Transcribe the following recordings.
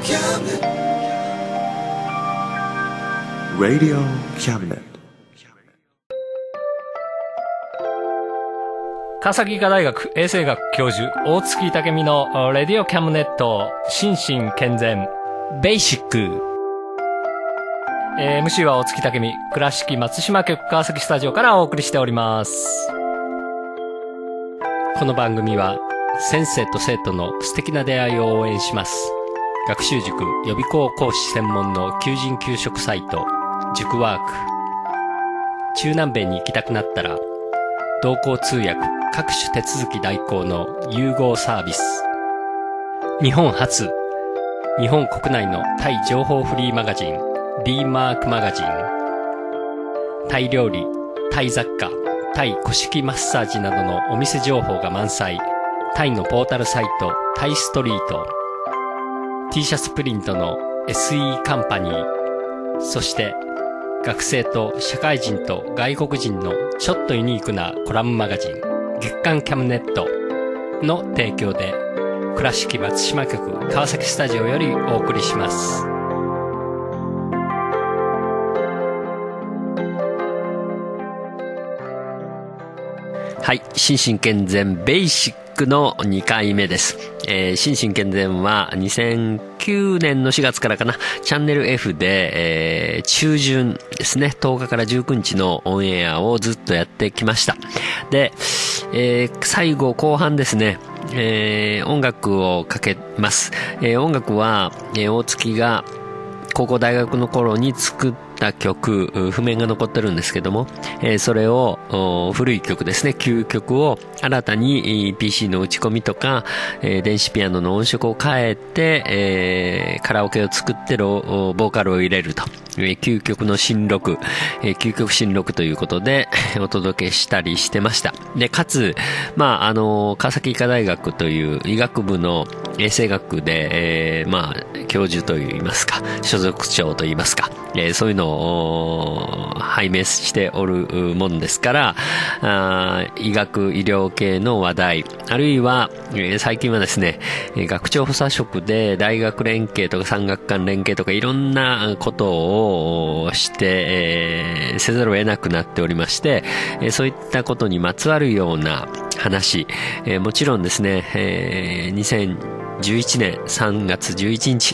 Radio Cabinet。 川崎医科大学衛生学教授大月武美のレディオキャムネット心身健全ベーシック、MC は大月武美、倉敷松島局川崎スタジオからお送りしております。この番組は先生と生徒の素敵な出会いを応援します。学習塾予備校講師専門の求人・求職サイト塾ワーク。中南米に行きたくなったら同行通訳各種手続き代行の融合サービス。日本初、日本国内のタイ情報フリーマガジン D マークマガジン。タイ料理、タイ雑貨、タイ古式マッサージなどのお店情報が満載。タイのポータルサイトタイストリート。 T シャツプリントの SE カンパニー。そして学生と社会人と外国人のちょっとユニークなコラムマガジン月刊キャムネットの提供で倉敷松島局川崎スタジオよりお送りします。はい、心身健全ベーシックの2回目です。心身健全は2009年の4月からかな、チャンネル F で、中旬ですね、10日から19日のオンエアをずっとやってきました。で、最後後半ですね、音楽をかけます。音楽は、大月が高校大学の頃に作った曲、譜面が残ってるんですけども、それを古い曲ですね、旧曲を新たに PC の打ち込みとか、電子ピアノの音色を変えて、カラオケを作ってボーカルを入れると、旧曲の新録、旧曲新録ということでお届けしたりしてました。で、かつ、川崎医科大学という医学部の衛生学で、教授といいますか、所属長といいますか、そういうのを拝命しておるもんですから、医学医療系の話題、あるいは、最近はですね、学長補佐職で大学連携とか産学官連携とかいろんなことをして、せざるを得なくなっておりまして、そういったことにまつわるような話、もちろんですね、2011年3月11日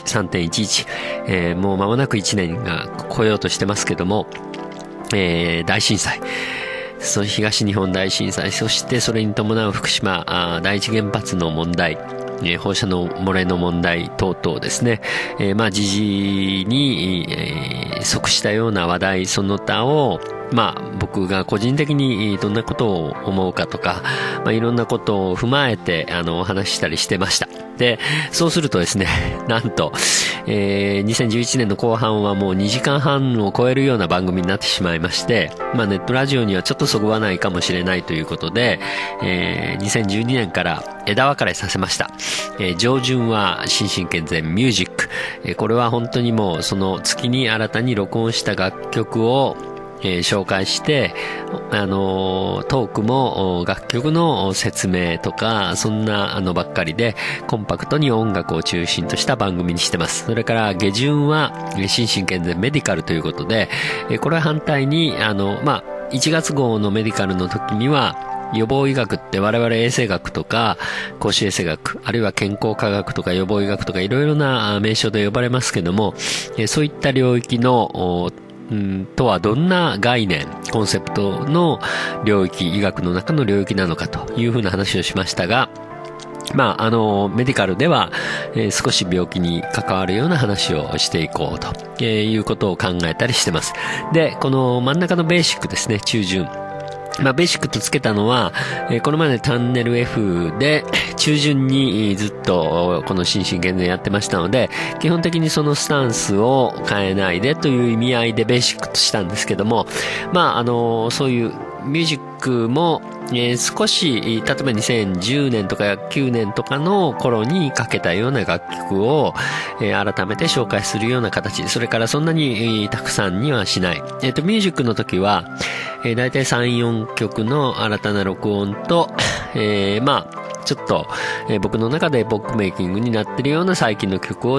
3.11、もう間もなく1年が来ようとしてますけども、大震災、その東日本大震災、そしてそれに伴う福島第一原発の問題、放射能漏れの問題等々ですね、時事に、即したような話題その他を、僕が個人的にどんなことを思うかとか、いろんなことを踏まえてお話ししたりしてました。で、そうするとですね、なんと、2011年の後半はもう2時間半を超えるような番組になってしまいまして、ネットラジオにはちょっとそぐわないかもしれないということで、2012年から枝分かれさせました。上旬は心身健全ミュージック、これは本当にもうその月に新たに録音した楽曲を紹介して、トークも楽曲の説明とかそんなばっかりでコンパクトに音楽を中心とした番組にしてます。それから下旬は心身健全メディカルということで、これは反対に1月号のメディカルの時には予防医学って我々衛生学とか公衆衛生学、あるいは健康科学とか予防医学とかいろいろな名称で呼ばれますけども、そういった領域のとはどんな概念、コンセプトの領域、医学の中の領域なのかというふうな話をしましたが、メディカルでは、少し病気に関わるような話をしていこうということを考えたりしてます。で、この真ん中のベーシックですね、中旬。ベーシックとつけたのは、これまでチャンネル F で中旬にずっとこの心身健全やってましたので、基本的にそのスタンスを変えないでという意味合いでベーシックとしたんですけども、そういうミュージックも、少し、例えば2010年とか9年とかの頃にかけたような楽曲を、改めて紹介するような形。それからそんなに、たくさんにはしない。ミュージックの時は、だいたい3、4曲の新たな録音と、ちょっと、僕の中でエポックメイキングになっているような最近の曲をちょっ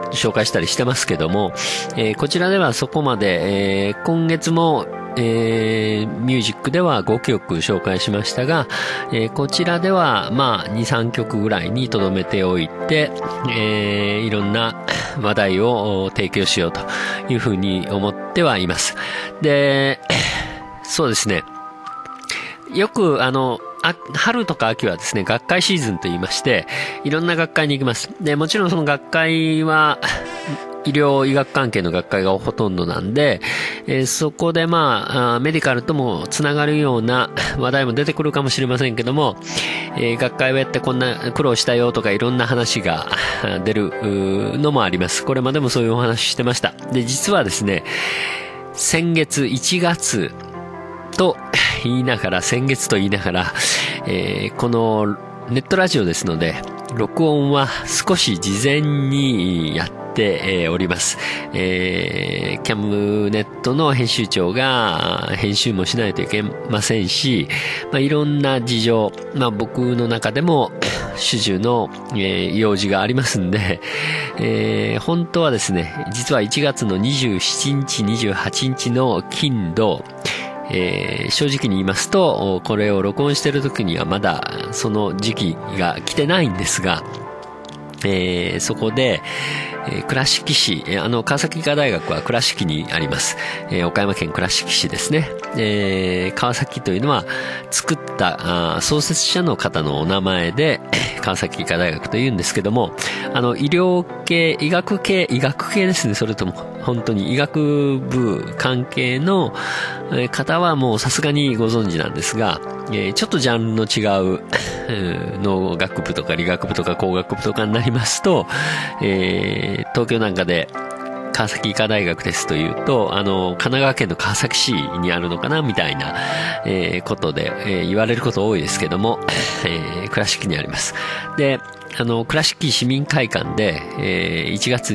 紹介したりしてますけども、こちらではそこまで、今月もミュージックでは5曲紹介しましたが、こちらではまあ2、3曲ぐらいに留めておいて、いろんな話題を提供しようというふうに思ってはいます。で、そうですね。よく春とか秋はですね、学会シーズンと言いまして、いろんな学会に行きます。で、もちろんその学会は、医療医学関係の学会がほとんどなんで、そこでまあ、メディカルともつながるような話題も出てくるかもしれませんけども、学会をやってこんな苦労したよとかいろんな話が出るのもあります。これまでもそういうお話してました。で、実はですね、先月1月と言いながら、先月と言いながら、このネットラジオですので、録音は少し事前にやっております。キャムネットの編集長が編集もしないといけませんし、まあ、いろんな事情、まあ、僕の中でも主従の、用事がありますんで、本当はですね、実は1月の27日、28日の金土、正直に言いますと、これを録音している時にはまだその時期が来てないんですが、そこで、倉敷市、川崎医科大学は倉敷にあります。岡山県倉敷市ですね。川崎というのは作った創設者の方のお名前で川崎医科大学というんですけども、医療系、医学系ですね。それとも本当に医学部関係の方はもうさすがにご存知なんですが、ちょっとジャンルの違う農学部とか理学部とか工学部とかになりますと、東京なんかで川崎医科大学ですというと、神奈川県の川崎市にあるのかなみたいな、ことで、言われること多いですけども、倉敷にあります。で、倉敷市民会館で、1月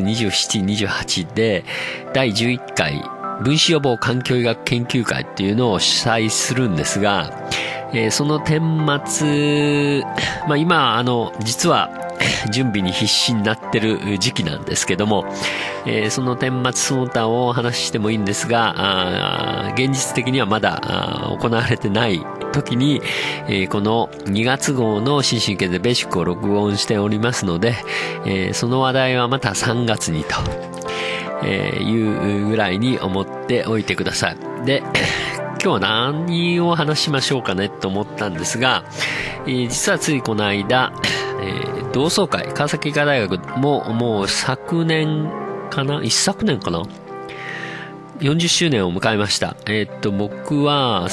27、28で第11回分子予防環境医学研究会っていうのを主催するんですが、その顛末、まあ今、実は準備に必死になってる時期なんですけども、その顛末その他をお話ししてもいいんですが、現実的にはまだ行われてない時に、この2月号の新進研でベーシックを録音しておりますので、その話題はまた3月にというぐらいに思っておいてください。で、今日は何を話しましょうかねと思ったんですが、実はついこの間、同窓会、川崎医科大学ももう昨年かな、一昨年かな、40周年を迎えました。僕は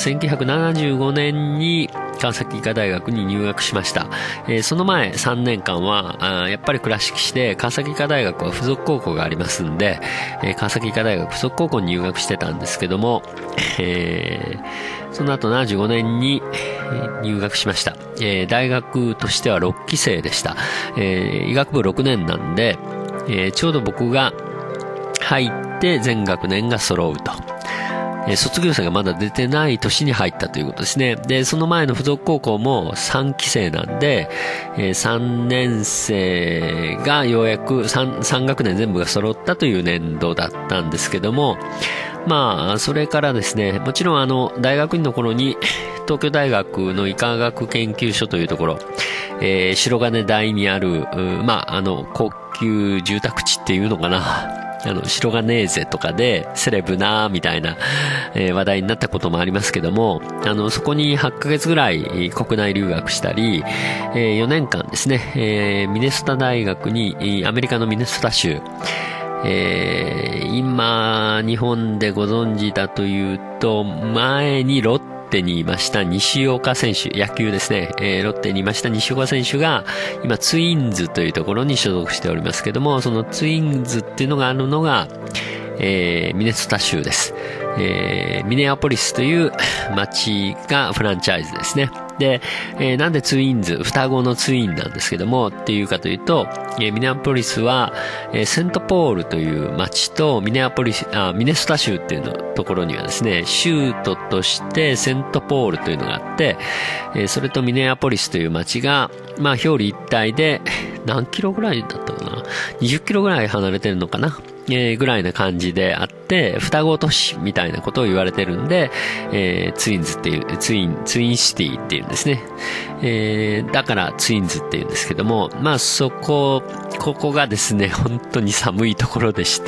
1975年に川崎医科大学に入学しました。その前3年間はやっぱり倉敷市で川崎医科大学は附属高校がありますんで、川崎医科大学附属高校に入学してたんですけども、その後75年に入学しました。大学としては6期生でした。医学部6年なんで、ちょうど僕が入って全学年が揃うと。卒業生がまだ出てない年に入ったということですね。で、その前の附属高校も3期生なんで、3年生がようやく 3学年全部が揃ったという年度だったんですけども、まあ、それからですね、もちろん大学院の頃に東京大学の医科学研究所というところ、白金台にある、まあ、高級住宅地っていうのかな。白金ーゼとかでセレブなみたいな、話題になったこともありますけども、そこに8ヶ月ぐらい国内留学したり、4年間ですね、ミネソタ大学に、アメリカのミネソタ州、今日本でご存知だというと、前にロッテにいました西岡選手、野球ですね、ロッテにいました西岡選手が今ツインズというところに所属しておりますけども、そのツインズっていうのがあるのが、ミネソタ州です。ミネアポリスという町がフランチャイズですね。 で、なんでツインズ、双子のツインなんですけども、っていうかというと、ミネアポリスは、セントポールという町とミネソタ州っていうところにはですね、州都としてセントポールというのがあって、それとミネアポリスという町が、表裏一体で、何キロぐらいだったかな ?20 キロぐらい離れてるのかなぐらいな感じであって、双子都市みたいなことを言われてるんで、ツインズっていう、ツインシティっていうんですね。だからツインズっていうんですけども、ここがですね、本当に寒いところでして、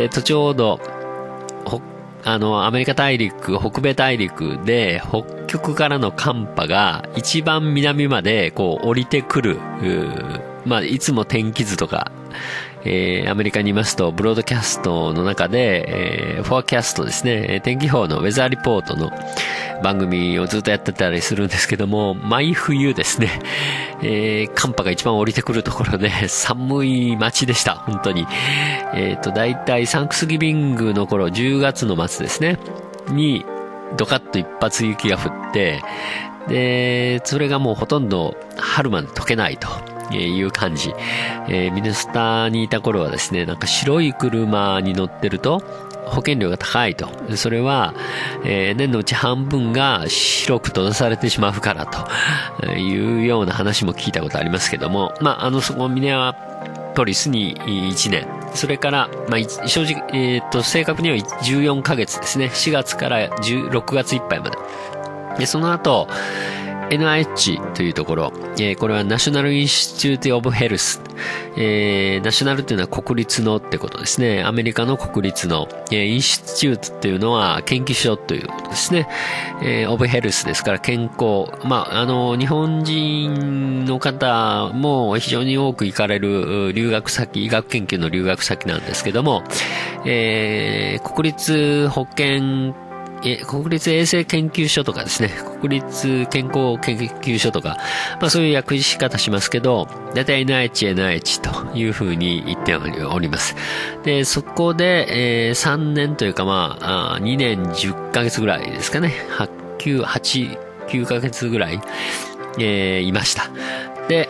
ちょうど、アメリカ大陸、北米大陸で、北極からの寒波が一番南まで降りてくる、いつも天気図とか、アメリカにいますと、ブロードキャストの中で、フォアキャストですね、天気予報のウェザーリポートの番組をずっとやってたりするんですけども、毎冬ですね、寒波が一番降りてくるところで、寒い街でした、本当に。だいたいサンクスギビングの頃、10月の末ですね、に、ドカッと一発雪が降って、で、それがもうほとんど春まで溶けないと。いう感じ。ミネソタにいた頃はですね、なんか白い車に乗ってると保険料が高いと。それは、年のうち半分が白く閉ざされてしまうからというような話も聞いたことありますけども、そこミネアポリスに1年。それから、正直、正確には14ヶ月ですね。4月から6月いっぱいまで。で、その後、NIH というところ、これはナショナルインシチュートオブヘルス、ナショナルというのは国立のってことですね。アメリカの国立の、インシチュートっていうのは研究所ということですね。オブヘルスですから健康。日本人の方も非常に多く行かれる留学先、医学研究の留学先なんですけども、国立衛生研究所とかですね、国立健康研究所とか、そういう訳し方しますけど、だいたい NIH というふうに言っております。で、そこで、3年というか2年10ヶ月ぐらいですかね、9ヶ月ぐらい、いました。で、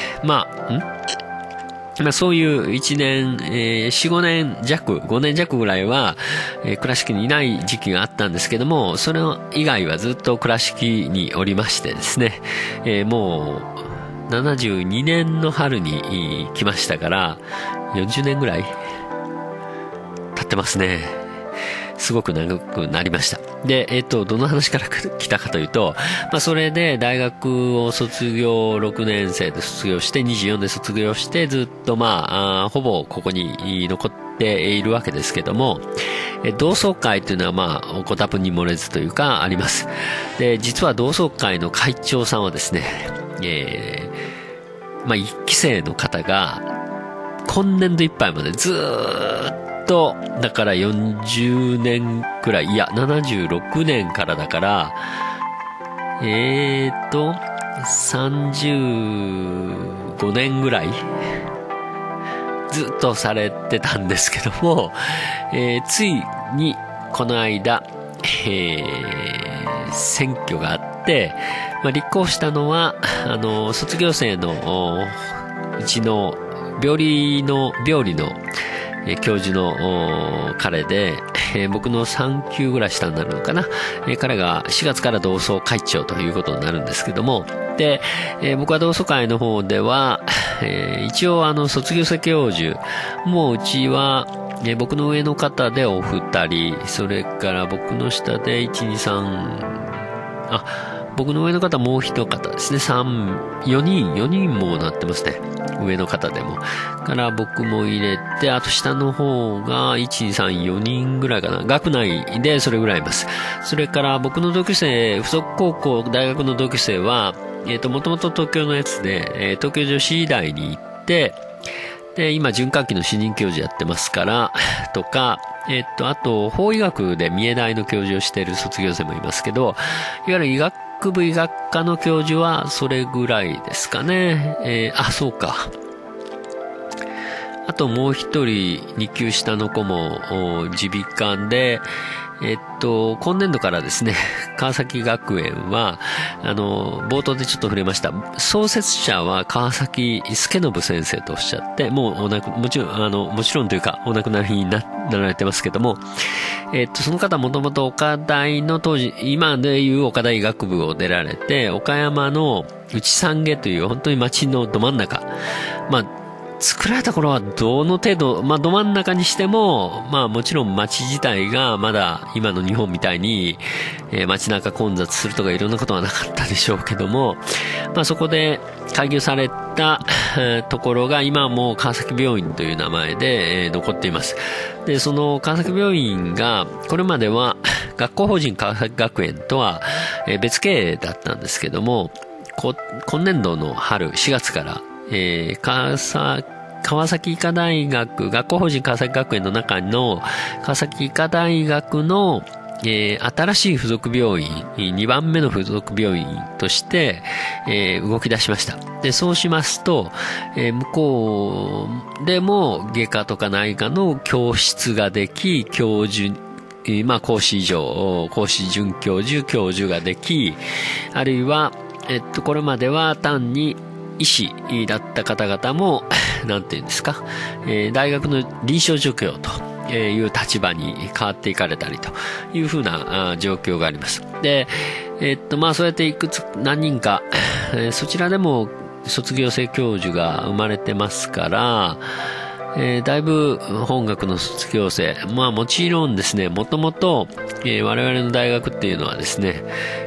そういう1年、4、5年弱、5年弱ぐらいは、倉敷にいない時期があったんですけども、それ以外はずっと倉敷におりましてですね、もう、72年の春に来ましたから、40年ぐらい経ってますね。すごく長くなりました。で、どの話から来たかというと、それで大学を6年生で卒業して、24で卒業して、ずっとほぼここに残っているわけですけども、同窓会というのはおこたぶに漏れずというかあります。で、実は同窓会の会長さんはですね、1期生の方が、今年度いっぱいまでずーっと、だから40年くらい、いや、76年からだから、35年ぐらい、ずっとされてたんですけども、ついに、この間、選挙があって、立候補したのは、卒業生のうちの病理の教授の彼で、僕の3級ぐらい下になるのかな。彼が4月から同窓会長ということになるんですけども、で、僕は同窓会の方では、一応卒業生教授、もううちは、僕の上の方でお二人、それから僕の下で1、2、3、僕の上の方もう一方ですね。4人もなってますね。上の方でも。から僕も入れて、あと下の方が1、2、3、4人ぐらいかな。学内でそれぐらいいます。それから僕の同級生、附属高校、大学の同級生は、もともと東京のやつで、東京女子医大に行って、で、今、循環器の主任教授やってますから、とか、あと、法医学で三重大の教授をしている卒業生もいますけど、いわゆる医学部医学科の教授はそれぐらいですかね。そうか。 あともう一人2級下の子も耳鼻科で、今年度からですね、川崎学園は、冒頭でちょっと触れました。創設者は川崎助信先生とおっしゃって、もちろんというか、お亡くなりになられてますけども、その方もともと岡大の当時、今でいう岡大医学部を出られて、岡山の内三下という本当に町のど真ん中、作られた頃はどの程度、ど真ん中にしても、もちろん街自体がまだ今の日本みたいに、街中混雑するとかいろんなことはなかったでしょうけども、そこで開業されたところが今はもう川崎病院という名前で、残っています。で、その川崎病院が、これまでは学校法人川崎学園とは別経営だったんですけども、今年度の春4月から、川崎医科大学、学校法人川崎学園の中の川崎医科大学の、新しい付属病院、2番目の付属病院として、動き出しました。で、そうしますと、向こうでも外科とか内科の教室ができ、教授、講師准教授ができ、あるいは、これまでは単に医師だった方々も、なんていうんですか、大学の臨床助教という立場に変わっていかれたりというふうな状況があります。で、そうやっていくつ何人か、そちらでも卒業生教授が生まれてますから、だいぶ本学の卒業生、もちろんですね、もともと我々の大学っていうのはですね、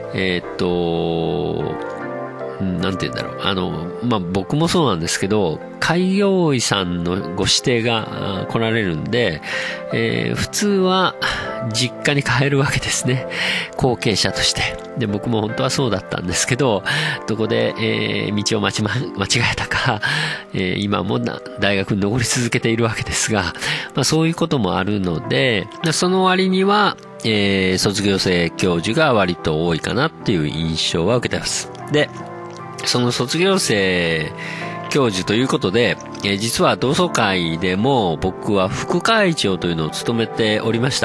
なんて言うんだろう。僕もそうなんですけど、開業医さんのご指定が来られるんで、普通は実家に帰るわけですね。後継者として。で、僕も本当はそうだったんですけど、どこで、道を間違えたか、今も大学に残り続けているわけですが、そういうこともあるので、その割には、卒業生教授が割と多いかなっていう印象は受けてます。で、その卒業生教授ということで、実は同窓会でも僕は副会長というのを務めておりました。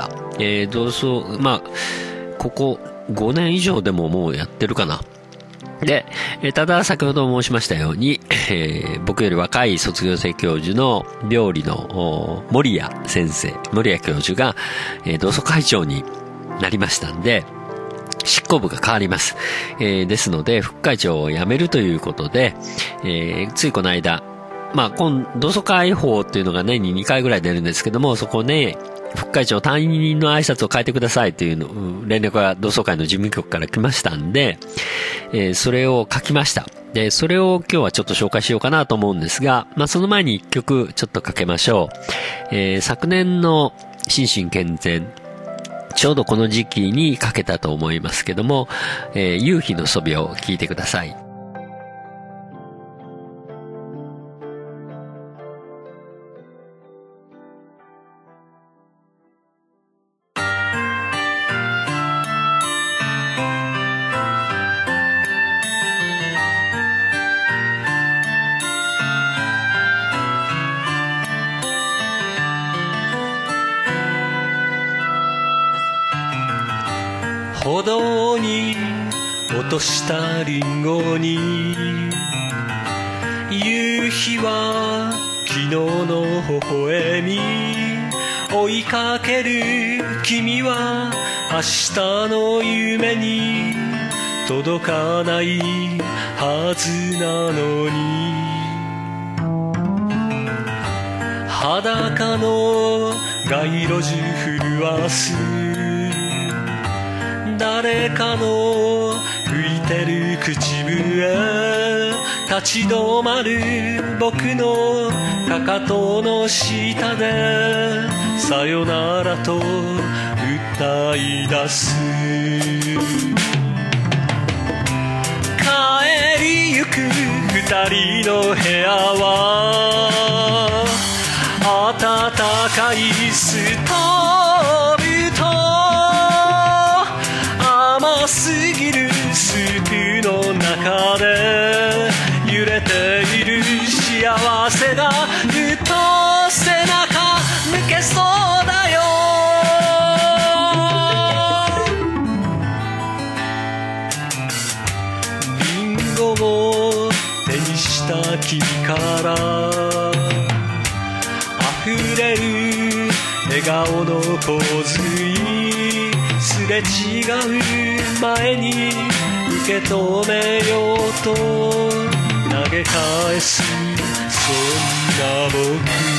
ここ5年以上でももうやってるかな。で、ただ先ほど申しましたように、僕より若い卒業生教授の病理の森谷教授が、同窓会長になりましたんで、執行部が変わります。ですので、副会長を辞めるということで、ついこの間、同窓会法っていうのが年に2回ぐらい出るんですけども、そこで、副会長担任の挨拶を変えてくださいという連絡が同窓会の事務局から来ましたんで、それを書きました。で、それを今日はちょっと紹介しようかなと思うんですが、その前に一曲ちょっとかけましょう。昨年の心身健全、ちょうどこの時期にかけたと思いますけども、夕日のそびを聞いてください。 歩道に落としたリンゴに夕日は昨日の微笑み追いかける君は明日の夢に届かないはずなのに裸の街路樹震わす誰かの吹いてる口笛立ち止まる僕のかかとの下でさよならと歌い出す帰りゆく二人の部屋は暖かいストーブと甘すぎるスープの中で揺れている幸せがふと先から溢れる笑顔の洪水、すれ違う前に受け止めようと投げ返す、そんな僕。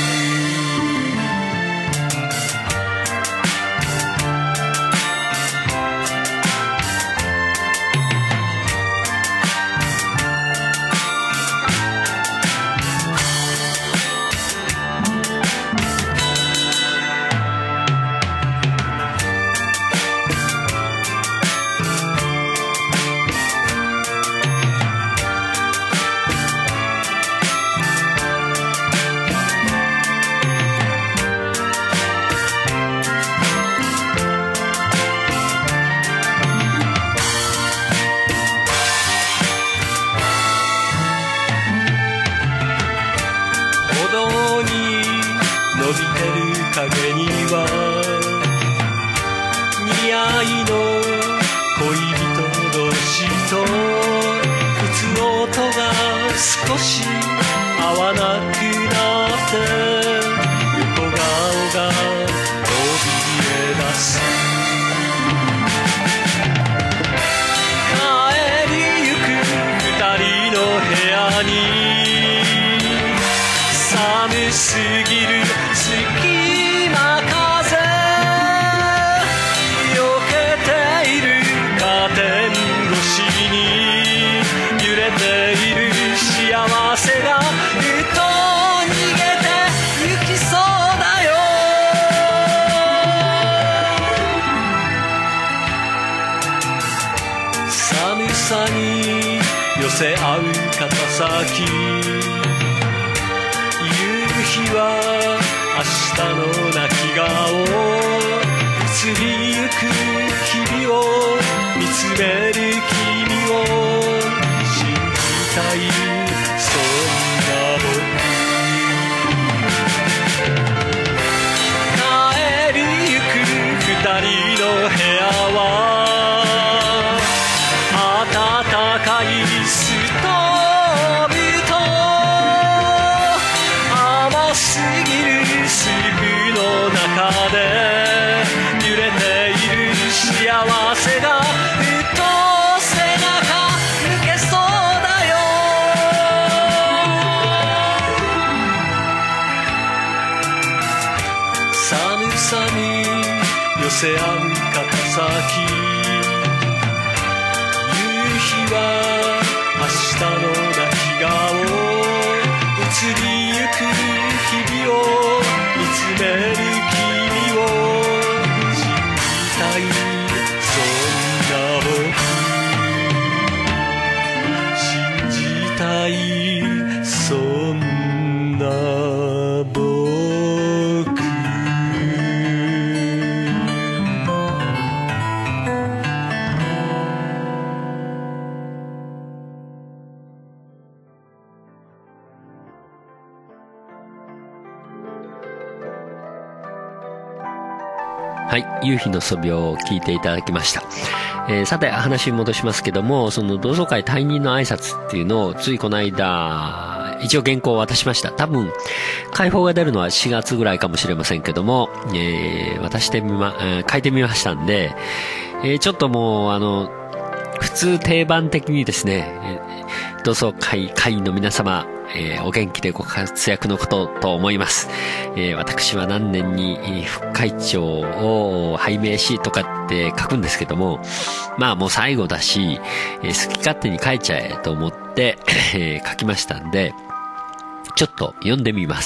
影には似合いの恋人同士と打つ音が少し合わなくなって横顔が怯え出す。帰りゆく二人の部屋に寒すぎる隙間風よけているカーテン越しに揺れている幸せがふと逃げてゆきそうだよ。寒さに寄せ合う肩先、夕日は明日の泣き顔、移りゆく日々を見つめる君を信じたい、そんな僕。帰りゆく二人の部屋は暖かいストーブと甘すぎるスープの中で揺れている幸せがふと背中抜けそうだよ。寒さに寄せ合う肩先、夕日は明日の泣き顔、移りゆく日々を見つめる君を信じたい、そんな僕。信じたい、そんな僕。 はい、夕日の素描を聞いていただきました。さて話に戻しますけども、その同窓会退任の挨拶っていうのをついこの間一応原稿を渡しました。多分開放が出るのは4月ぐらいかもしれませんけども、書いてみましたんで、ちょっともう普通定番的にですね、同窓会会員の皆様、お元気でご活躍のことと思います。私は何年に副会長を拝命しとかって書くんですけども、まあもう最後だし、好き勝手に書いちゃえと思って書きましたんで、ちょっと読んでみます。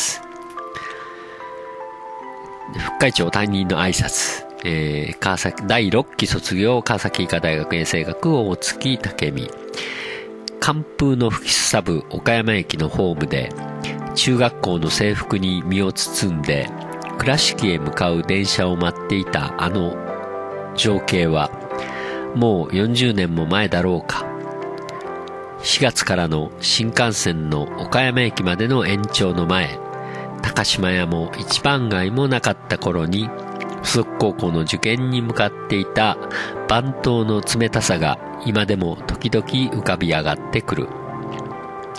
副会長退任の挨拶。川崎第6期卒業川崎医科大学衛生学大月武美。寒風の吹きすさぶ岡山駅のホームで中学校の制服に身を包んで倉敷へ向かう電車を待っていたあの情景はもう40年も前だろうか。4月からの新幹線の岡山駅までの延長の前、高島屋も一番街もなかった頃に附属高校の受験に向かっていた番頭の冷たさが今でも時々浮かび上がってくる。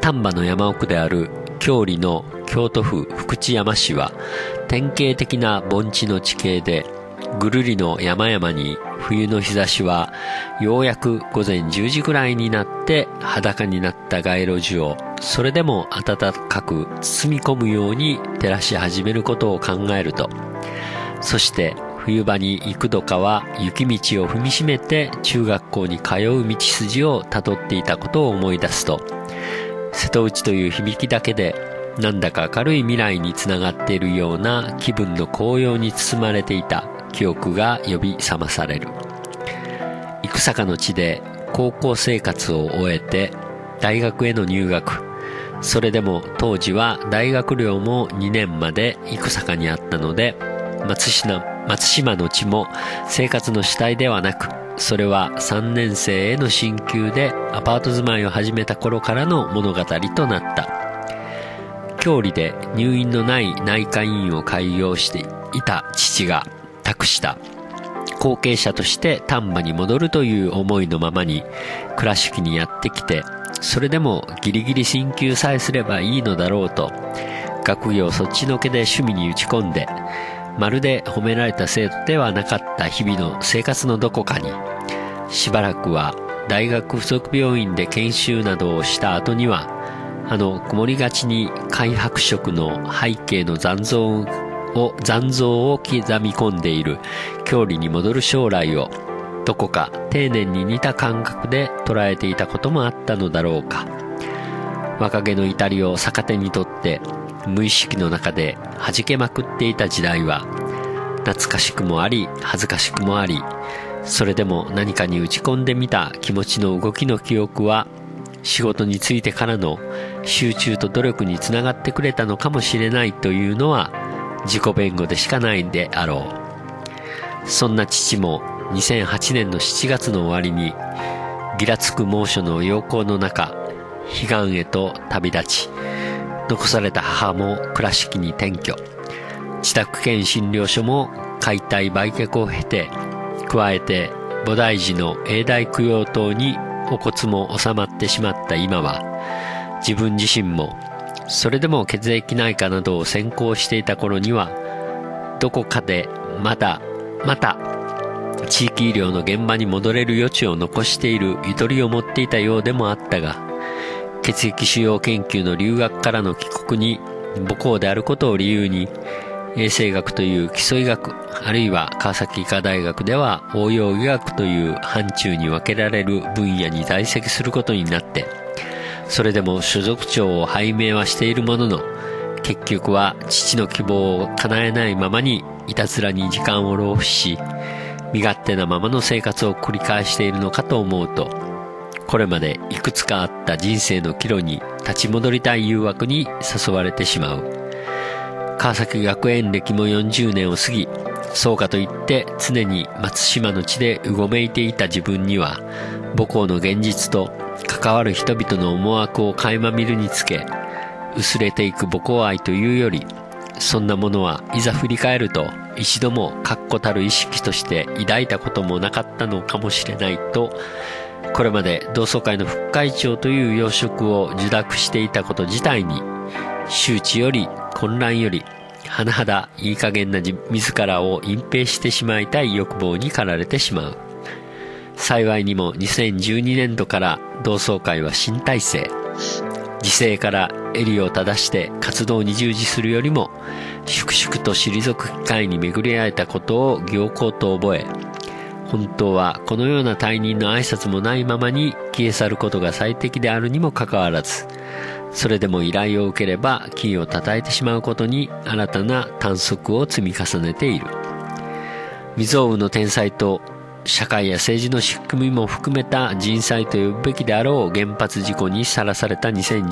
丹波の山奥である郷里の京都府福知山市は典型的な盆地の地形で、ぐるりの山々に冬の日差しはようやく午前10時ぐらいになって裸になった街路樹をそれでも暖かく包み込むように照らし始めることを考えると、そして冬場に幾度かは雪道を踏みしめて中学校に通う道筋をたどっていたことを思い出すと、瀬戸内という響きだけでなんだか明るい未来につながっているような気分の高揚に包まれていた記憶が呼び覚まされる。生坂の地で高校生活を終えて大学への入学、それでも当時は大学寮も2年まで生坂にあったので、松島の地も生活の主体ではなく、それは3年生への進級でアパート住まいを始めた頃からの物語となった。郷里で入院のない内科医院を開業していた父が託した後継者として丹波に戻るという思いのままに倉敷にやってきて、それでもギリギリ進級さえすればいいのだろうと学業そっちのけで趣味に打ち込んで、まるで褒められた生徒ではなかった日々の生活のどこかに、しばらくは大学附属病院で研修などをした後には、曇りがちに灰白色の背景の残像を刻み込んでいる郷里に戻る将来をどこか丁寧に似た感覚で捉えていたこともあったのだろうか。若気の至りを逆手にとって無意識の中で弾けまくっていた時代は、懐かしくもあり恥ずかしくもあり、それでも何かに打ち込んでみた気持ちの動きの記憶は、仕事に就いてからの集中と努力につながってくれたのかもしれないというのは自己弁護でしかないであろう。そんな父も2008年の7月の終わりにギラつく猛暑の陽光の中、彼岸へと旅立ち、残された母も倉敷に転居、自宅兼診療所も解体売却を経て、加えて菩提寺の永代供養塔にお骨も収まってしまった今は、自分自身もそれでも血液内科などを専攻していた頃には、どこかでまた地域医療の現場に戻れる余地を残しているゆとりを持っていたようでもあったが、血液腫瘍研究の留学からの帰国に母校であることを理由に、衛生学という基礎医学、あるいは川崎医科大学では応用医学という範疇に分けられる分野に在籍することになって、それでも所属長を拝命はしているものの、結局は父の希望を叶えないままにいたずらに時間を浪費し、身勝手なままの生活を繰り返しているのかと思うと、これまでいくつかあった人生の岐路に立ち戻りたい誘惑に誘われてしまう。川崎学園歴も40年を過ぎ、そうかといって常に松島の地でうごめいていた自分には、母校の現実と関わる人々の思惑を垣間見るにつけ、薄れていく母校愛というより、そんなものはいざ振り返ると一度も確固たる意識として抱いたこともなかったのかもしれないと、これまで同窓会の副会長という要職を受諾していたこと自体に、周知より混乱より甚だいい加減な自らを隠蔽してしまいたい欲望に駆られてしまう。幸いにも2012年度から同窓会は新体制、時勢から襟を正して活動に従事するよりも、粛々と退く機会に巡り会えたことを行幸と覚え、本当はこのような退任の挨拶もないままに消え去ることが最適であるにもかかわらず、それでも依頼を受ければキーを叩いてしまうことに新たな短足を積み重ねている。未曾有の天災と社会や政治の仕組みも含めた人災と呼ぶべきであろう原発事故にさらされた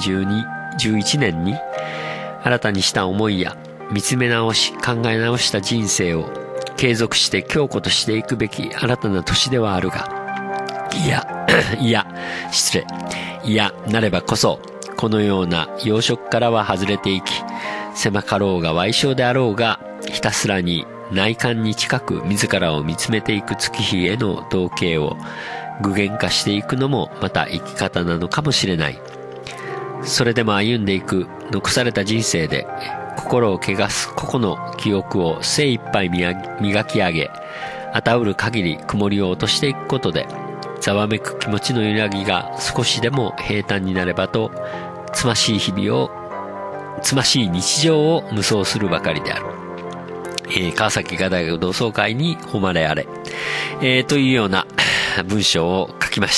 2011年に、新たにした思いや見つめ直し考え直した人生を継続して強固としていくべき新たな年ではあるが、なればこそこのような要職からは外れていき、狭かろうが矮小であろうが、ひたすらに内観に近く自らを見つめていく月日への同型を具現化していくのもまた生き方なのかもしれない。 それでも歩んでいく残された人生で、心を汚す個々の記憶を精一杯磨き上げ、あたうる限り曇りを落としていくことで、ざわめく気持ちの揺らぎが少しでも平坦になればと、つましい日常を無双するばかりである。川崎医科大学同窓会に誉れあれ、というような文章を書きました。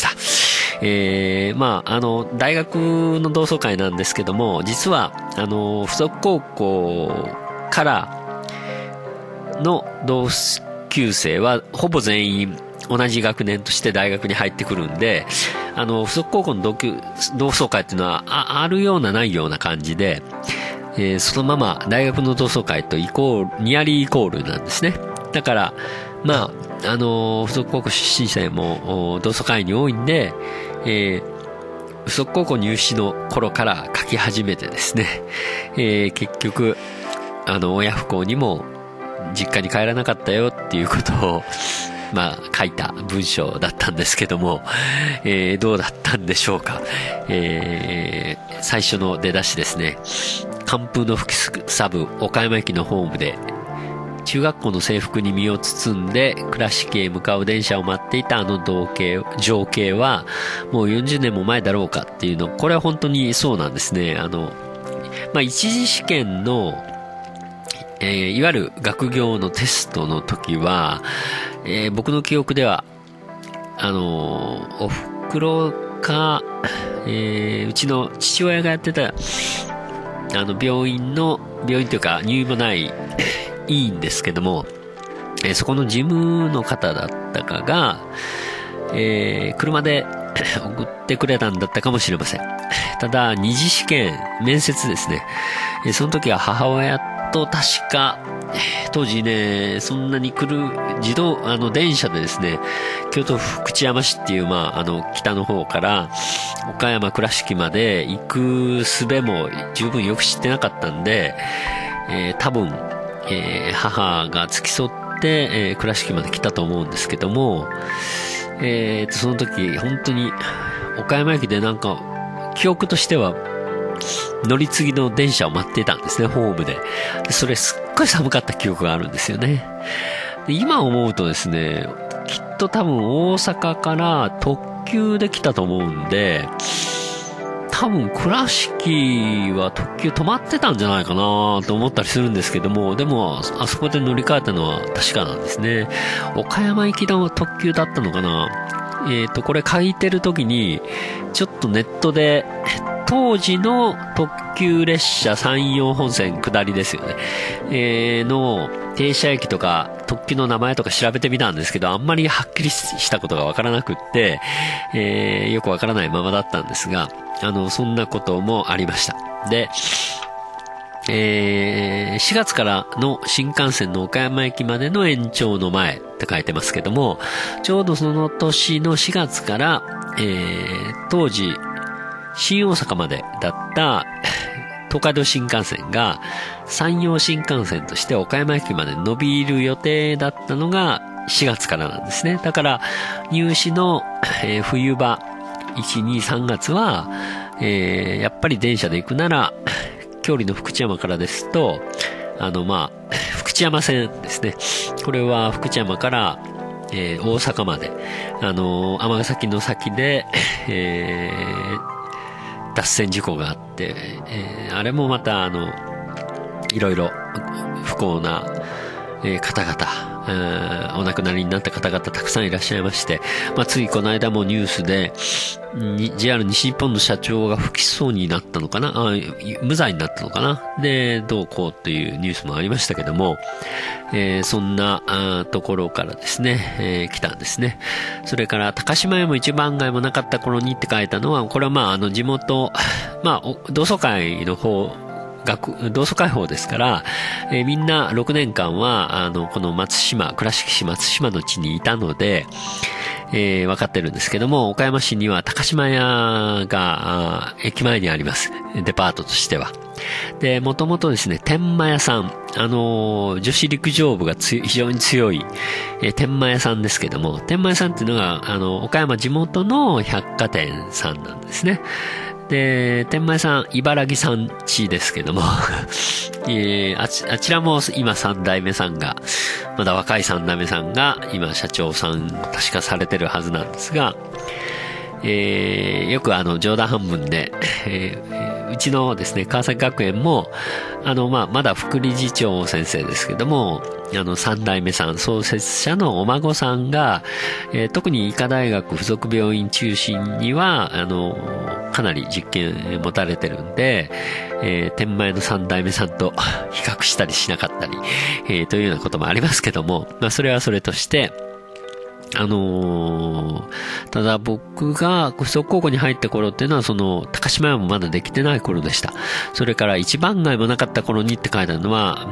大学の同窓会なんですけども、実は附属高校からの同級生はほぼ全員同じ学年として大学に入ってくるんで、附属高校の同窓会っていうのは あるようなないような感じで、そのまま大学の同窓会とニアリーイコールなんですね。だから附属高校出身者も同窓会に多いんで、附属高校入試の頃から書き始めてですね、結局親不孝にも実家に帰らなかったよっていうことを書いた文章だったんですけども、どうだったんでしょうか。最初の出だしですね。寒風の吹きすぶ岡山駅のホームで、中学校の制服に身を包んで倉敷へ向かう電車を待っていた情景はもう40年も前だろうかっていうの、これは本当にそうなんですね。一次試験の、いわゆる学業のテストの時は、僕の記憶ではおふくろか、うちの父親がやってた病院というか入院もないいいんですけども、そこの事務の方だったかが、車で送ってくれたんだったかもしれません。ただ二次試験面接ですね、その時は母親と確か当時ね、そんなに来る電車でですね、京都府福知山市っていう北の方から岡山倉敷まで行く術も十分よく知ってなかったんで、多分母が付き添って、倉敷まで来たと思うんですけども、その時本当に岡山駅で記憶としては乗り継ぎの電車を待っていたんですね、ホームで。それすっごい寒かった記憶があるんですよね。で今思うとですね、きっと多分大阪から特急で来たと思うんで、多分倉敷は特急止まってたんじゃないかなと思ったりするんですけども、でもあそこで乗り換えたのは確かなんですね。岡山行きの特急だったのかな。これ書いてる時にちょっとネットで当時の特急列車山陽本線下りですよね、の停車駅とか特急の名前とか調べてみたんですけど、あんまりはっきりしたことがわからなくって、よくわからないままだったんですが、そんなこともありました。で、4月からの新幹線の岡山駅までの延長の前って書いてますけども、ちょうどその年の4月から、当時新大阪までだった東海道新幹線が山陽新幹線として岡山駅まで伸びる予定だったのが4月からなんですね。だから入試の、冬場1、2、3月は、やっぱり電車で行くなら距離の福知山からですと福知山線ですね。これは福知山から大阪まで尼崎の先で、脱線事故があって、あれもまたいろいろ不幸な、方々、お亡くなりになった方々たくさんいらっしゃいまして、ついこの間もニュースでJR 西日本の社長が不起訴になったのかな、無罪になったのかな、でどうこうっていうニュースもありましたけども、そんなところからですね、来たんですね。それから高島屋も一番街もなかった頃にって書いたのは、これは地元同窓会の方、同窓会法ですから、みんな6年間はこの倉敷市松島の地にいたので、分かってるんですけども、岡山市には高島屋が駅前にあります。デパートとしては。で、もともとですね、天満屋さん、女子陸上部が非常に強い、天満屋さんですけども、天満屋さんっていうのが岡山地元の百貨店さんなんですね。 で、天満屋さん、茨城さん地ですけども、あちらも今3代目さんが、まだ若い3代目さんが、今社長さん、確かされてるはずなんですが、よく冗談半分で、うちのですね、川崎学園も、まだ副理事長先生ですけども、3代目さん、創設者のお孫さんが、特に医科大学附属病院中心には、かなり実験持たれてるんで、天満屋の3代目さんと比較したりしなかったり、というようなこともありますけども、それはそれとして、ただ僕が附属高校に入った頃っていうのは、高島屋もまだできてない頃でした。それから一番街もなかった頃にって書いてあるのは、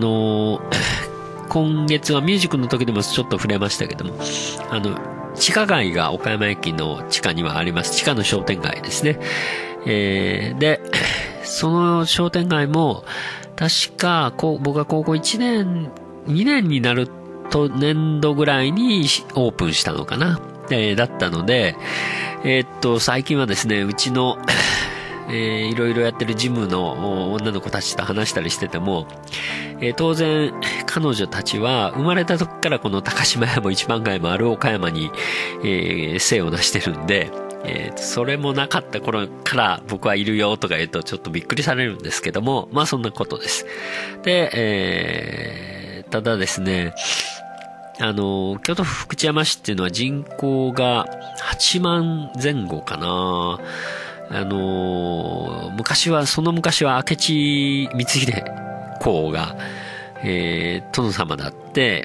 今月はミュージックの時でもちょっと触れましたけども、地下街が岡山駅の地下にはあります。地下の商店街ですね。で、その商店街も、確か、僕が高校1年、2年になる年度ぐらいにオープンしたのかな、だったので、最近はですね、うちの、いろいろやってるジムの女の子たちと話したりしてても、当然彼女たちは生まれた時からこの高島屋も一番街もある岡山に、生を成してるんで、それもなかった頃から僕はいるよとか言うとちょっとびっくりされるんですけども、そんなことです。で、ただですね、京都府福知山市っていうのは人口が8万前後かな。その昔は明智光秀公が、殿様だって、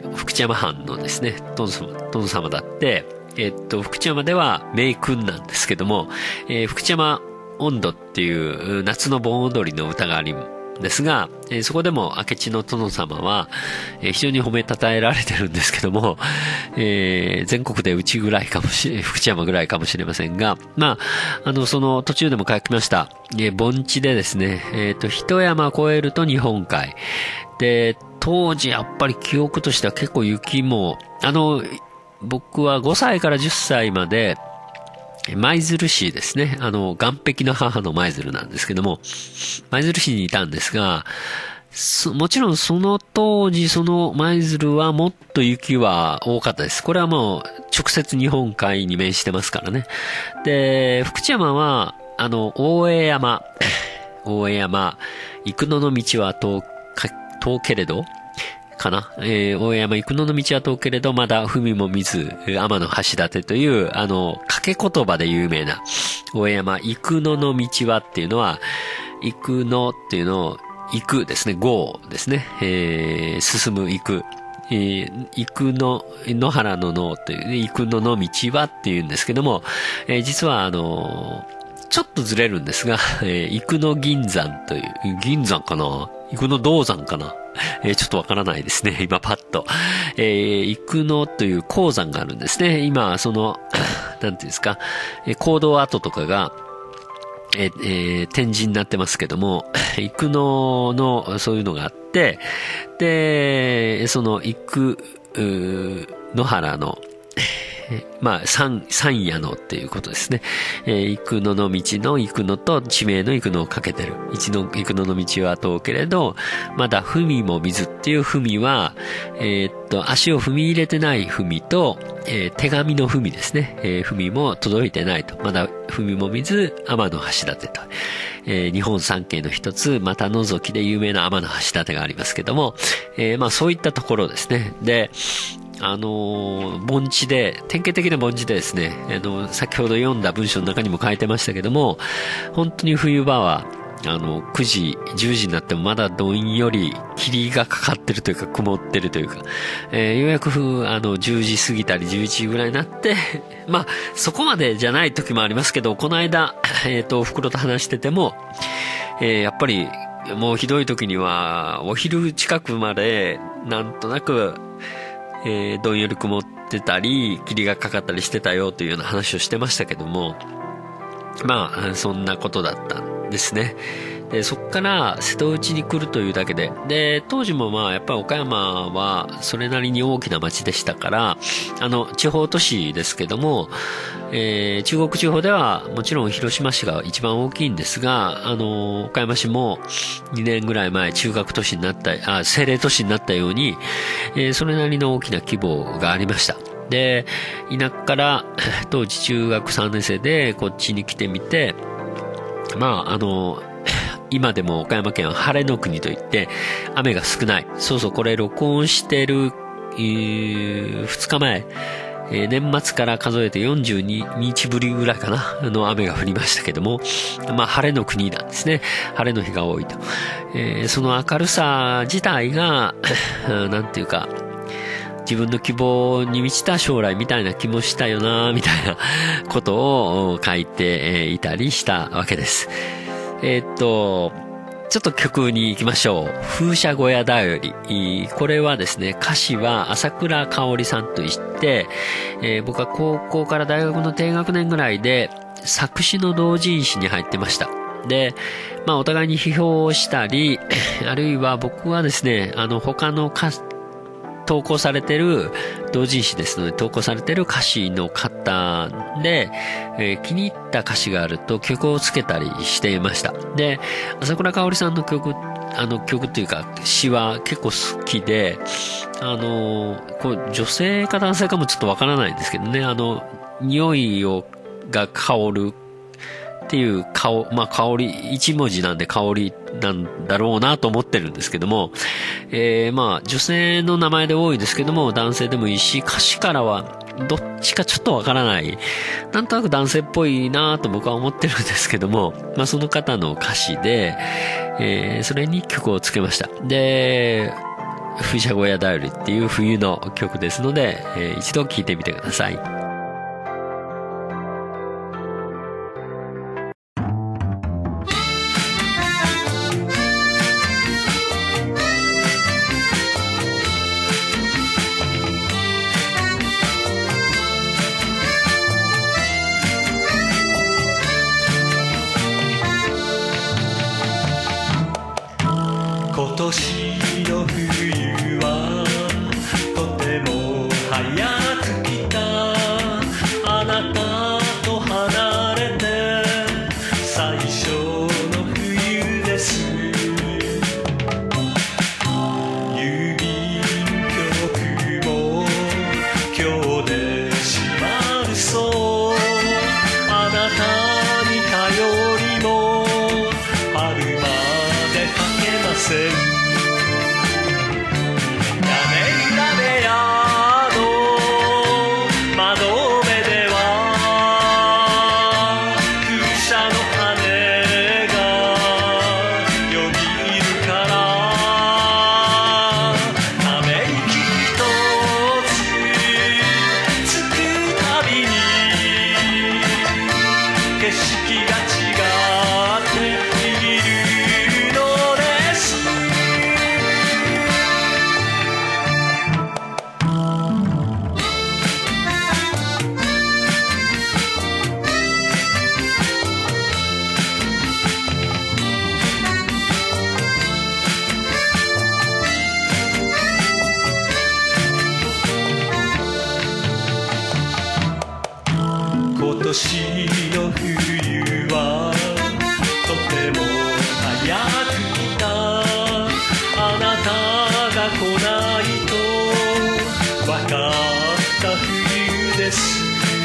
福知山藩のですね、殿様だって、福知山では名君なんですけども、福知山音頭っていう夏の盆踊りの歌がありですが、そこでも明智の殿様は、非常に褒めたたえられてるんですけども、全国でうちぐらい福知山ぐらいかもしれませんが、その途中でも書きました、盆地でですね、一山越えると日本海。で、当時やっぱり記憶としては結構雪も、僕は5歳から10歳まで、舞鶴市ですね。岸壁の母の舞鶴なんですけども、舞鶴市にいたんですが、もちろんその当時、その舞鶴はもっと雪は多かったです。これはもう直接日本海に面してますからね。で、福知山は、大江山、生野の道は遠けれど、かな。大山生野の道は遠けれど、まだ踏みも見ず、天の橋立という、掛け言葉で有名な、大山生野の道はっていうのは、生野っていうのを、行くですね、go ですね、進む行く。行くの、野原の野という、行くのの道はっていうんですけども、実はちょっとずれるんですが、生野銀山という、銀山かな？生野銅山かな？ちょっとわからないですね。今パッと。生野という鉱山があるんですね。今、なんていうんですか、坑道跡とかが、展示になってますけども、生野の、そういうのがあって、で、その生野原の、山野のっていうことですね。生野の道の生野と地名の生野をかけてる。生野の道は遠けれど、まだ踏みも水っていう踏みは、足を踏み入れてない踏みと、手紙の踏みですね。踏みも届いてないと。まだ踏みも水、天の橋立と。日本三景の一つ、また覗きで有名な天の橋立がありますけども、そういったところですね。で、盆地で、典型的な盆地でですね、先ほど読んだ文章の中にも書いてましたけども、本当に冬場は、9時、10時になってもまだどんより霧がかかってるというか曇ってるというか、ようやく10時過ぎたり11時ぐらいになって、そこまでじゃない時もありますけど、この間、お袋と話してても、やっぱりもうひどい時には、お昼近くまで、なんとなく、どんより曇ってたり、霧がかかったりしてたよというような話をしてましたけども、そんなことだったんですね。 でそこから瀬戸内に来るというだけで、で当時もやっぱり岡山はそれなりに大きな町でしたから、地方都市ですけども、中国地方ではもちろん広島市が一番大きいんですが、岡山市も2年ぐらい前中核都市になった政令都市になったように、それなりの大きな規模がありました。で田舎から当時中学3年生でこっちに来てみて、今でも岡山県は晴れの国といって雨が少ない。これ録音してる、2日前、年末から数えて42日ぶりぐらいかなの雨が降りましたけども、晴れの国なんですね。晴れの日が多いと。その明るさ自体がなんていうか自分の希望に満ちた将来みたいな気もしたよなみたいなことを書いていたりしたわけです。ちょっと曲に行きましょう。風車小屋だより。これはですね、歌詞は朝倉香織さんといって、僕は高校から大学の低学年ぐらいで作詞の同人誌に入ってました。で、お互いに批評をしたり、あるいは僕はですね、他の投稿されてる同人誌ですので、投稿されてる歌詞の方で、気に入った歌詞があると曲をつけたりしていました。で、朝倉香織さんの曲というか詩は結構好きで、こう女性か男性かもちょっとわからないんですけどね、匂いが香るっていう香り、一文字なんで香りなんだろうなと思ってるんですけども、女性の名前で多いですけども、男性でもいいし、歌詞からはどっちかちょっとわからない。なんとなく男性っぽいなと僕は思ってるんですけども、その方の歌詞で、それに曲をつけました。で、風車小屋だよりっていう冬の曲ですので、一度聴いてみてください。 今年の冬はとても早く来た。あなたと離れて最初の冬です。郵便局も今日で閉まるそう。あなたに頼りも春までかけません。今年の冬はとても早く来た。あなたが来ないと分かった冬です。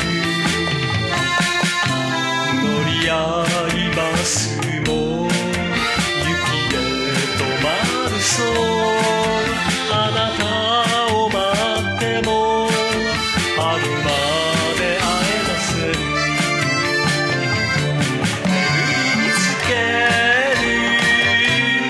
乗り合いバスも雪で止まるそう。あなたを待っても春まで会えません。眠りにつける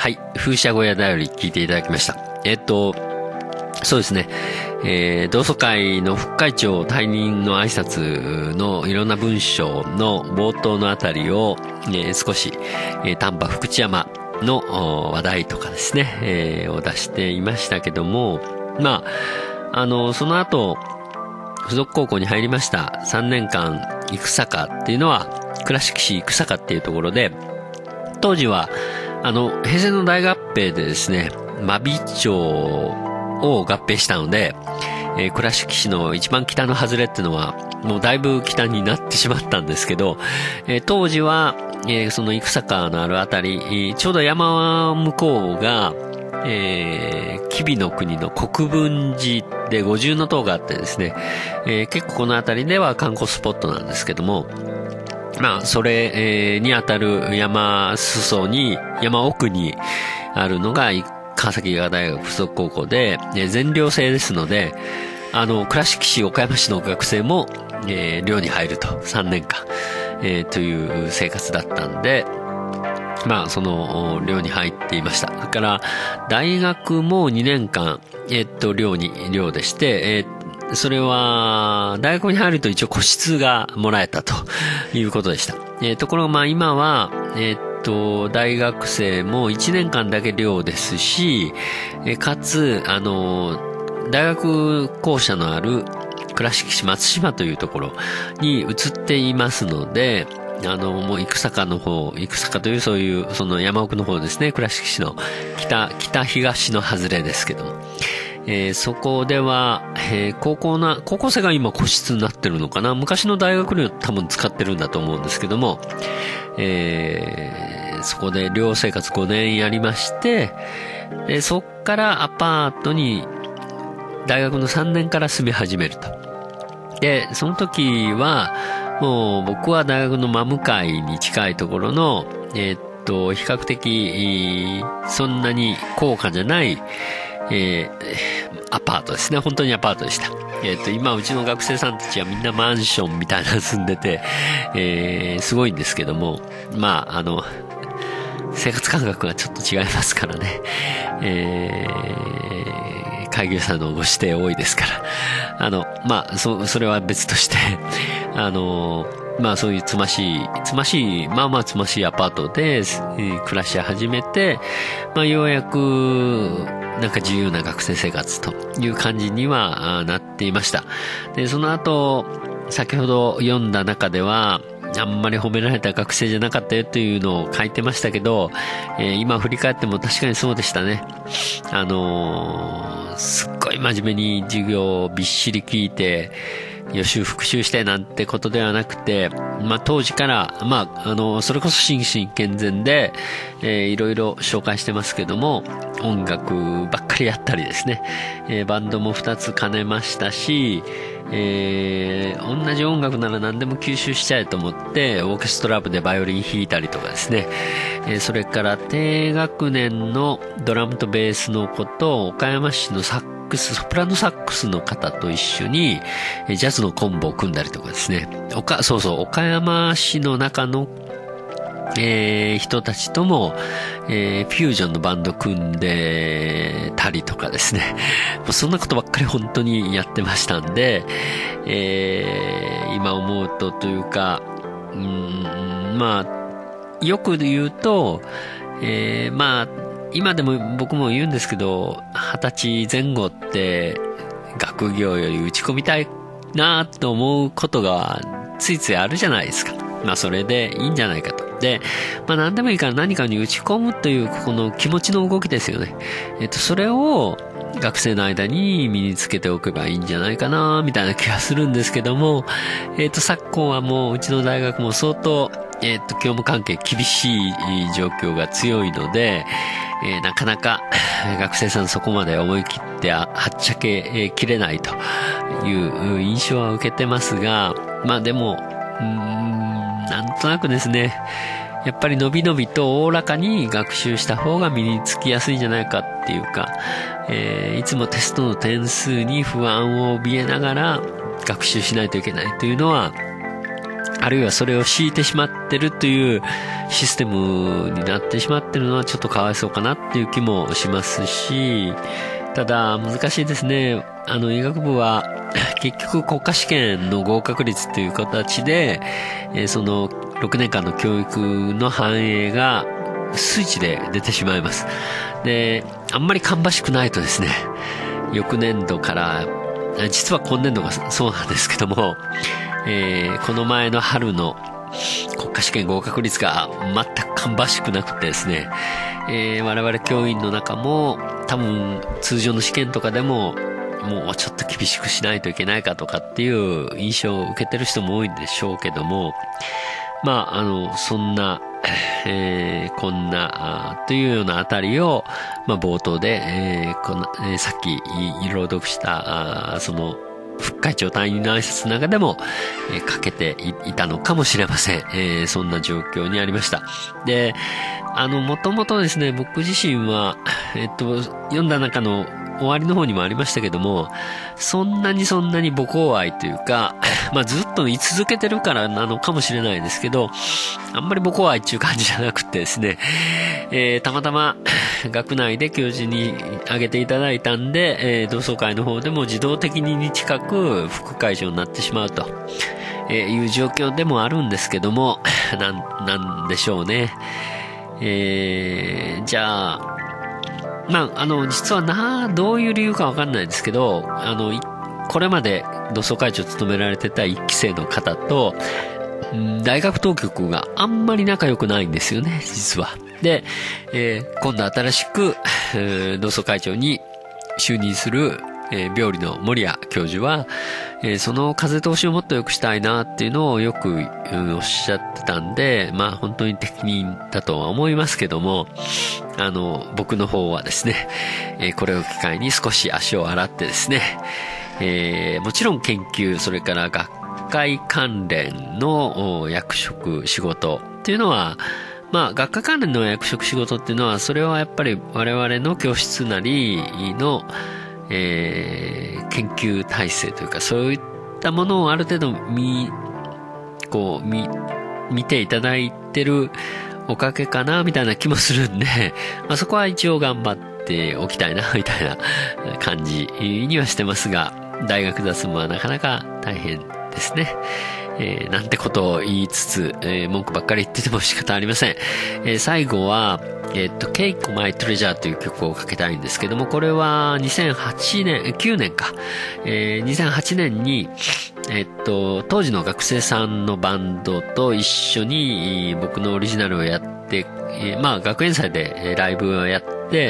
はい、風車小屋だより聞いていただきました。そうですね、同窓会の副会長退任の挨拶のいろんな文章の冒頭のあたりを、少し、丹波福知山の話題とかですね、を出していましたけども、まあ、その後、付属高校に入りました3年間、生坂っていうのは、倉敷市生坂っていうところで、当時は、平成の大合併でですね、真備町を合併したので、倉敷市の一番北の外れっていうのは、もうだいぶ北になってしまったんですけど、当時は、その生坂のあるあたり、ちょうど山向こうが、吉備の国の国分寺で五重塔があってですね、結構このあたりでは観光スポットなんですけども、まあ、それ、にあたる山裾に、山奥にあるのが、川崎医科大学附属高校で、全寮制ですので、倉敷市、岡山市の学生も、寮に入ると、3年間、という生活だったんで、まあ、その、寮に入っていました。それから、大学も2年間、寮でして、それは、大学に入ると一応個室がもらえたということでした。ところが、まあ今は、大学生も1年間だけ寮ですし、かつ、大学校舎のある倉敷市松島というところに移っていますので、もう生坂の方、生坂というそういう、その山奥の方ですね、倉敷市の北東の外れですけども。そこでは、高校生が今個室になってるのかな。昔の大学寮多分使ってるんだと思うんですけども、そこで寮生活5年やりまして、そっからアパートに大学の3年から住み始めると。で、その時は、もう僕は大学の真向かいに近いところの、比較的、そんなに高価じゃない、アパートですね。本当にアパートでした。今うちの学生さんたちはみんなマンションみたいなの住んでて、すごいんですけども、まあ、生活感覚がちょっと違いますからね。会議さんのご指定多いですから。まあ、それは別として、まあそういうつましい、まあまあつましいアパートで、暮らし始めて、まあようやく、なんか自由な学生生活という感じにはなっていました。で、その後、先ほど読んだ中では、あんまり褒められた学生じゃなかったよというのを書いてましたけど、今振り返っても確かにそうでしたね。すっごい真面目に授業をびっしり聞いて、予習復習してなんてことではなくて、まあ当時から、まあそれこそ心身健全で、いろいろ紹介してますけども、音楽ばっかりやったりですね、バンドも2つ兼ねましたし、同じ音楽なら何でも吸収しちゃえと思ってオーケストラ部でバイオリン弾いたりとかですね、それから低学年のドラムとベースの子と岡山市のソプラノサックスの方と一緒にジャズのコンボを組んだりとかですね、岡山市の中の人たちとも、フュージョンのバンド組んでたりとかですね、もうそんなことばっかり本当にやってましたんで、今思うとというか、まあ、よく言うと、まあ、今でも僕も言うんですけど、20歳前後って学業より打ち込みたいなと思うことがついついあるじゃないですか。まあそれでいいんじゃないかと。で、まあ何でもいいから何かに打ち込むというこの気持ちの動きですよね。それを学生の間に身につけておけばいいんじゃないかなみたいな気がするんですけども、昨今はもううちの大学も相当業務関係厳しい状況が強いので、なかなか学生さんそこまで思い切ってはっちゃけきれないという印象は受けてますが、まあでもなんとなくですね、やっぱりのびのびとおおらかに学習した方が身につきやすいんじゃないかっていうか、いつもテストの点数に不安を怯えながら学習しないといけないというのはあるいはそれを敷いてしまってるというシステムになってしまってるのはちょっとかわいそうかなっていう気もしますし、ただ難しいですね。医学部は結局国家試験の合格率という形で、その6年間の教育の反映が数値で出てしまいます。で、あんまり芳しくないとですね、翌年度から、実は今年度がそうなんですけども、この前の春の国家試験合格率が全く芳しくなくてですね、我々教員の中も多分通常の試験とかでももうちょっと厳しくしないといけないかとかっていう印象を受けてる人も多いんでしょうけども、そんな、こんなというようなあたりを、冒頭で、さっき朗読したその副会長退任の挨拶の中でも、かけていたのかもしれません。そんな状況にありました。で、もともとですね、僕自身は、読んだ中の終わりの方にもありましたけども、そんなに母校愛というか、ずっと言い続けてるからなのかもしれないですけど、あんまり母校愛っていう感じじゃなくてですね、たまたま学内で教授に挙げていただいたんで、同窓会の方でも自動的に近く副会長になってしまうという状況でもあるんですけども、なんでしょうね。じゃあ、実はどういう理由かわかんないですけど、これまで同窓会長を務められてた1期生の方と、大学当局があんまり仲良くないんですよね、実は。で、今度新しく、同窓会長に就任する、病理の森谷教授は、その風通しをもっと良くしたいなっていうのをよく、おっしゃってたんで、本当に適任だとは思いますけども、僕の方はですね、これを機会に少し足を洗ってですね、もちろん研究、それから学会関連の役職仕事っていうのは、学科関連の役職仕事っていうのは、それはやっぱり我々の教室なりの研究体制というか、そういったものをある程度見ていただいてるおかげかなみたいな気もするんで、そこは一応頑張っておきたいなみたいな感じにはしてますが、大学雑務はなかなか大変ですね。なんてことを言いつつ、文句ばっかり言ってても仕方ありません。最後はKeiko My Treasure という曲をかけたいんですけども、これは2008年に、当時の学生さんのバンドと一緒に僕のオリジナルをやって、学園祭でライブをやって、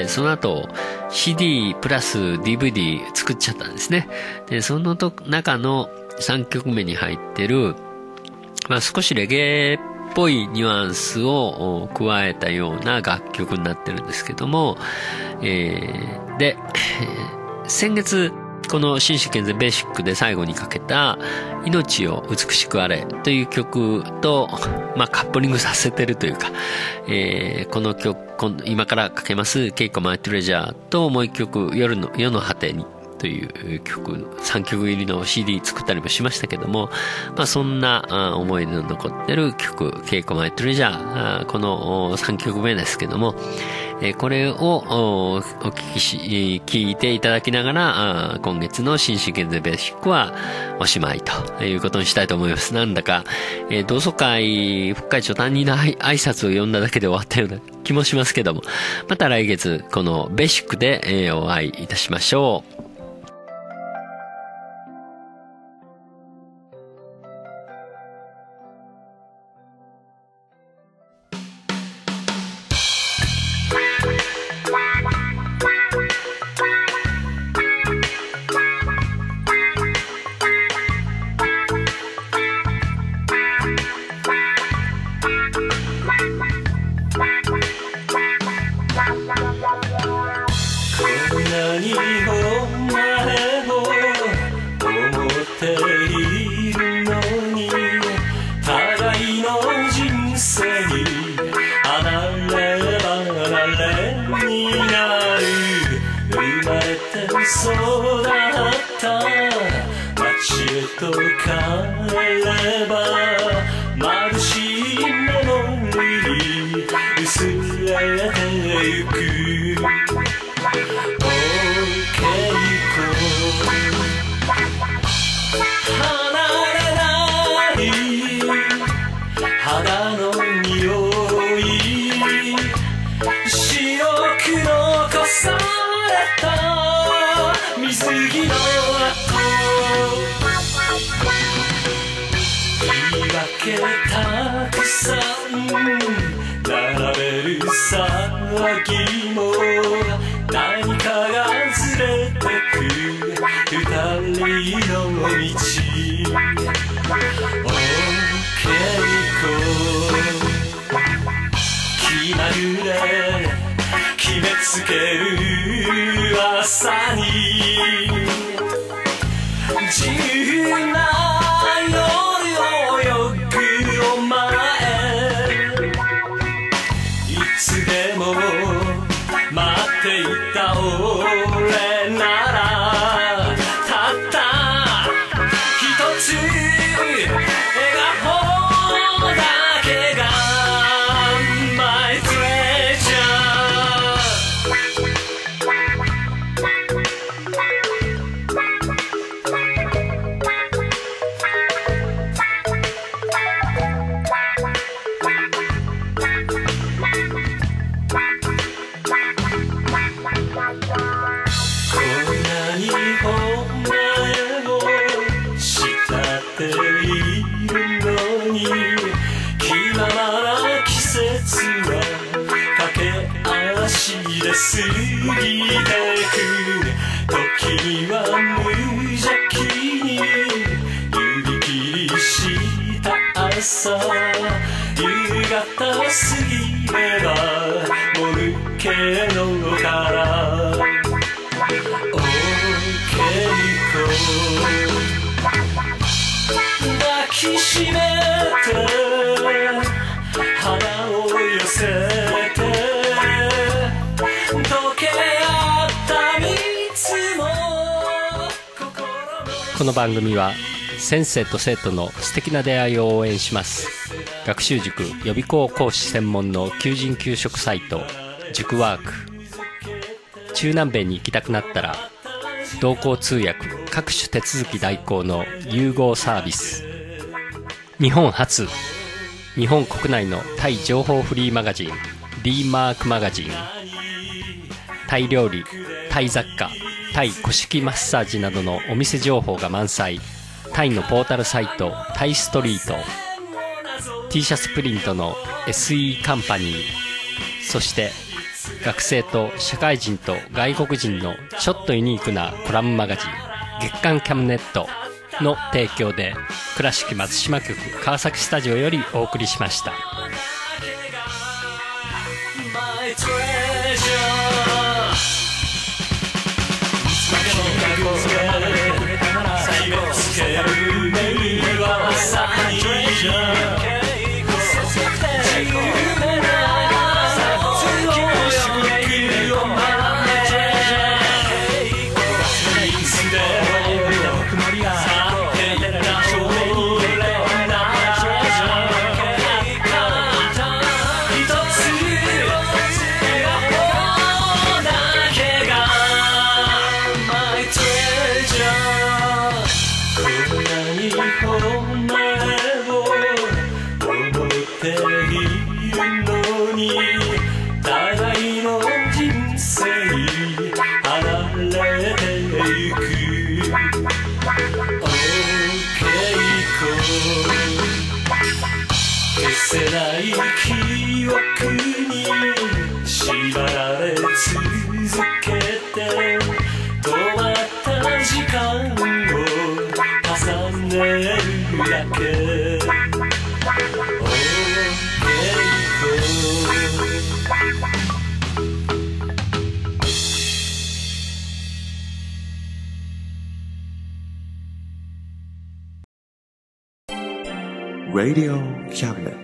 その後 CD プラス DVD 作っちゃったんですね。で、その中の3曲目に入ってる、少しレゲエっぽいニュアンスを加えたような楽曲になってるんですけども、で、先月この新種健全ベーシックで最後にかけた命を美しくあれという曲と、カップリングさせてるというか、この曲、今からかけますKeiko My Treasureともう一曲夜の果てにという曲、3曲入りの CD 作ったりもしましたけども、そんな思い出の残ってる曲Keiko My Treasure、この3曲目ですけども、これを聞いていただきながら、今月の新種健全ベーシックはおしまいということにしたいと思います。なんだか、同窓会副会長担任の挨拶を読んだだけで終わったような気もしますけども、また来月このベーシックでお会いいたしましょう。 こんなに本けたくさん並べる騒ぎも何かがずれてく二人の道 OK 気まぐれ決めつける朝に自由な夜を泳ぐお前いつでも待っていた俺ならたった一つ笑顔だけが My treasure こんなにお前を慕っているのに気ままな季節は駆け足で過ぎてく時には無邪気に指切りした朝夕方過ぎればもぬけの殻抱きしめて花を寄せて溶け合った蜜もこの番組は先生と生徒の素敵な出会いを応援します。学習塾予備校講師専門の求人・求職サイト塾ワーク。中南米に行きたくなったら同行通訳各種手続き代行の融合サービス。日本初日本国内のタイ情報フリーマガジン D マークマガジン。タイ料理、タイ雑貨、タイ古式マッサージなどのお店情報が満載。タイのポータルサイトタイストリート。 T シャツプリントの SE カンパニー。そして学生と社会人と外国人のちょっとユニークなコラムマガジン月刊キャムネットの提供で倉敷松島局川崎スタジオよりお送りしました。 消せない記憶に縛られ続けて止まった時間を重ねるだけ。 Radio Cabinet.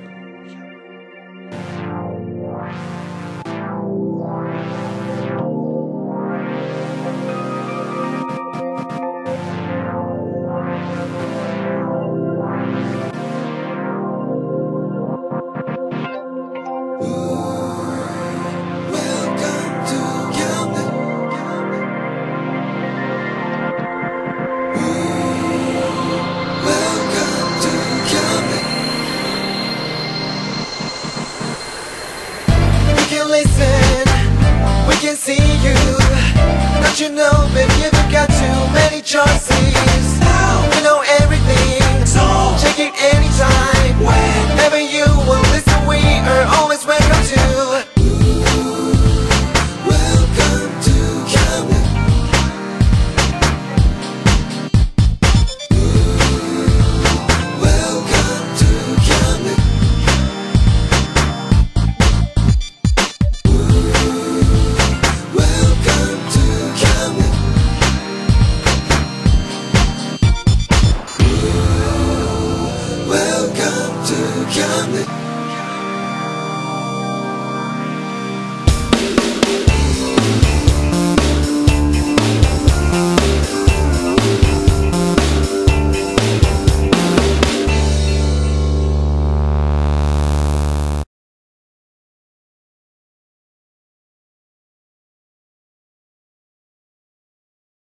You know, baby, you've got too many choices. You know everything, so check it anytime. young